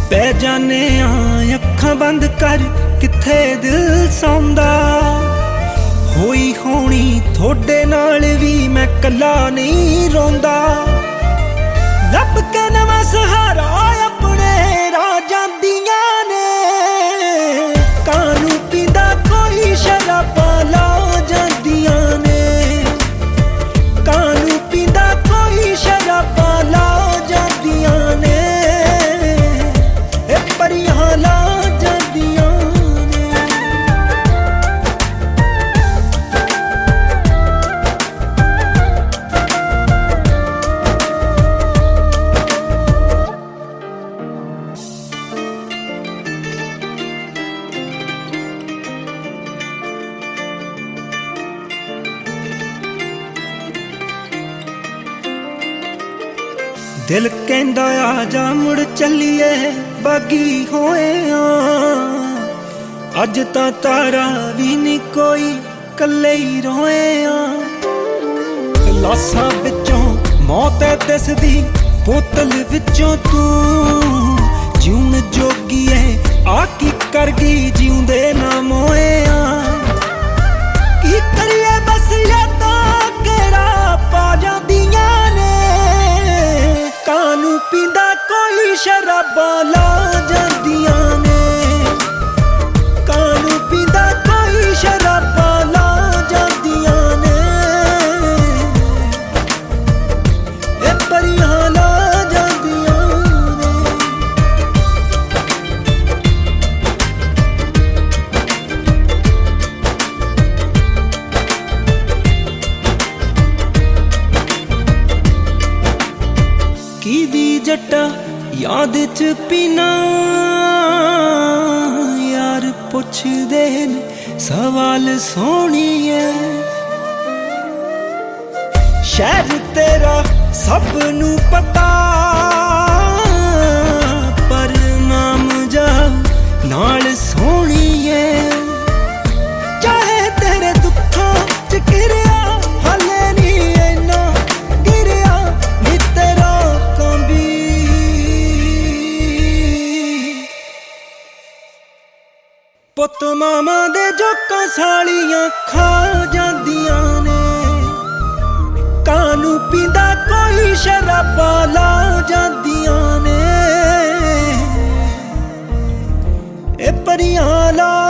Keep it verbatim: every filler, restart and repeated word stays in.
पै जाने आ अखां बंद कर किथे दिल सौंदा। होई होनी थोड़े नाल भी मैं कला नहीं रोंदा। लब के नवां सहारा अपने राजां दियां ने। कानू पींदा कोई शराबा ला जांदियां ने। कानू पींदा कोई शराबा ला जांदियां ने। ए परियां ला जांदियां ने। दिल कहंदा आजा मुड़ चलिए बागी होए आ। अज तां तारा भी नहीं कोई कल्ले ही रोए आ। लासां विचों मौत दसदी बोतल विचों तू जीवन जोगी है आ की कर गई जीउंदे ना मोए आ। की करिए बस यादां केड़ा पा जांदियां ने। कानू पींदा कोई शराबा ला जांदियां ने। कानू पींदा कोई शराबा ला जांदियां ने। ए परियां ला जांदियां ने। की दी जट्टा याद च पीना यार पुछदे ने सवाल सोहणीए। शहर तेरा सब नू पता पर नाम जा नाल सोहणीए। चाहे तेरे दुखों च घिरिया हाले नी इन्ना गिरिया नी तेरा कांबी। पुत मामा दे जोकां सालियां खा जांदियां ने। कानू पींदा कोई शराबा ला जांदियां ने। ए परियां ला